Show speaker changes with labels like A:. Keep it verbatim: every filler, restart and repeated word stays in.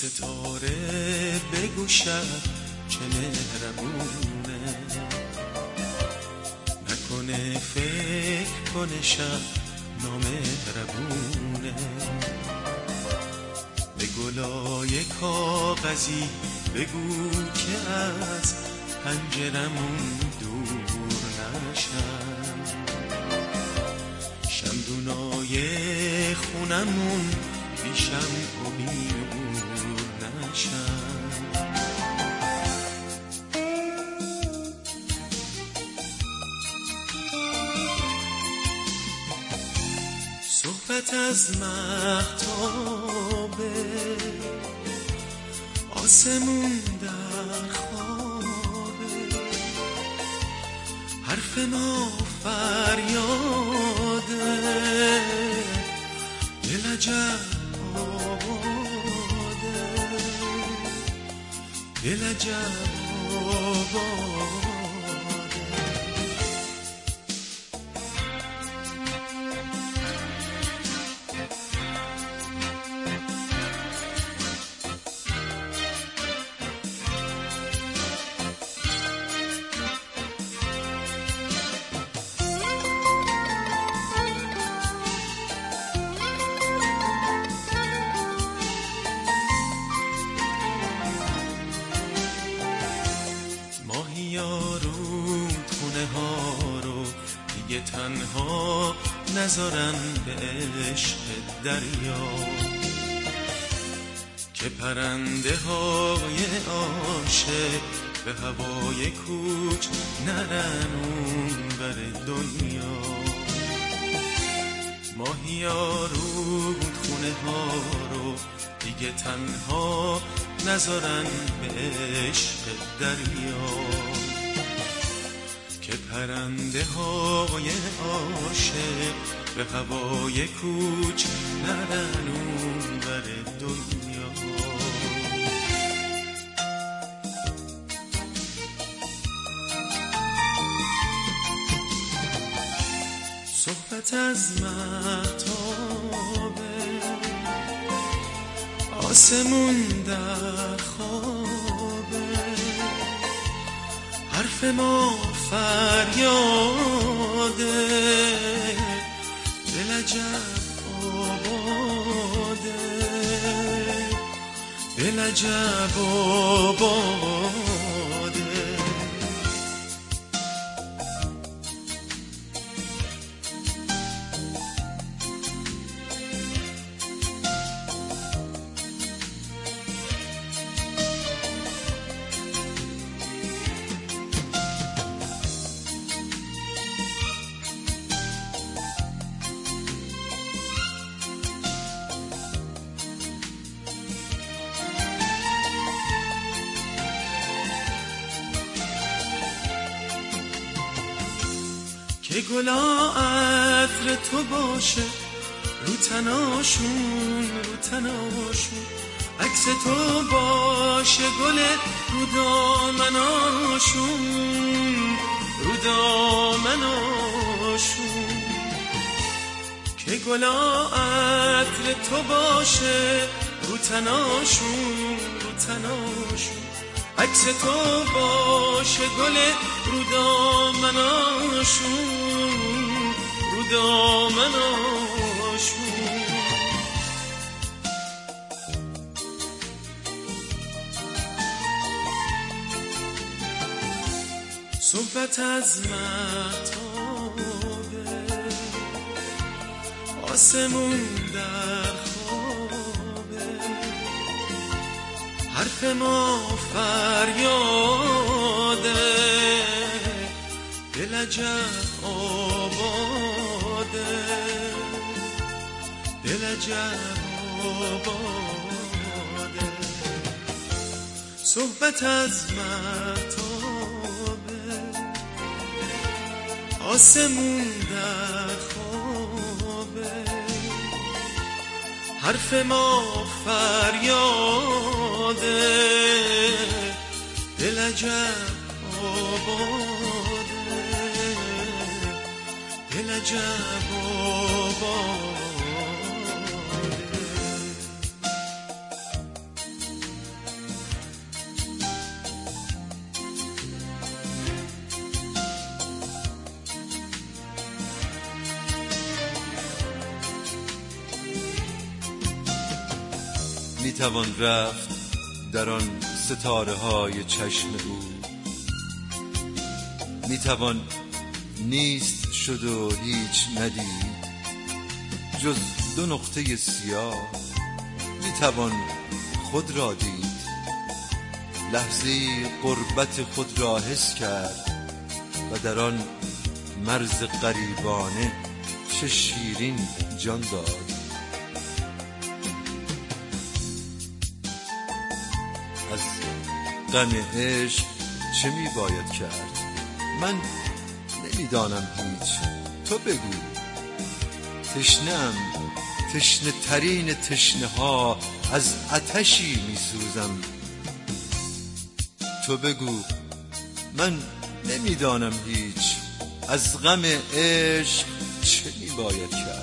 A: ستاره بگو شب چه مهربونه، نکنه فکر کنه شب نامهربونه. به گلای کاغذی بگو که از پنجرمون دور نشن، شمدونای خونمون بی شمع و بی نور نشن. صحبت از مهتابه، آسمون در خوابه، حرف ما فریاده، دل عجب آباده، دل عجب آباده. دیگه تنها نذارن به عشق دریا، که پرنده های عاشق به هوای کوچ نرن اون بر دنیا. ماهیا رودخونه ها رو دیگه تنها نذارن به عشق دریا، که پرنده های عاشق به هوای کوچ نرن اون بر دنیا. صحبت از مهتابه، آسمون در خوابه، حرف ما فریاده، دل عجب آباده، دل عجب آباده. که گلا عطر تو باشه رو تناشون، رو تناشون عکس تو باشه گل رو دامناشون، رو دامناشون. که گلا عطر تو باشه رو تناشون، رو تناشون عکس تو باشه گل رو دامناشون، رو دامناشون. صحبت از مهتابه، آسمون در خوابه، حرف ما فریاده، دل عجب آباده، دل عجب آباده. صحبت از مهتابه، آسمون در خوابه، حرف ما فریاده، دل عجب آباده، دل عجب آباده. میتوان رفت در آن ستاره های چشم او، میتوان نیست شد و هیچ ندید جز دو نقطه سیاه، میتوان خود را دید، لحظه غربت خود را حس کرد و در آن مرز غریبانه چه شیرین جان داد. از غم عشق چه می باید کرد؟ من نمیدانم هیچ، تو بگو. تشنه‌ام، تشنه ترین تشنه ها، از آتشی می سوزم. تو بگو. من نمیدانم هیچ، از غم عشق چه می باید کرد؟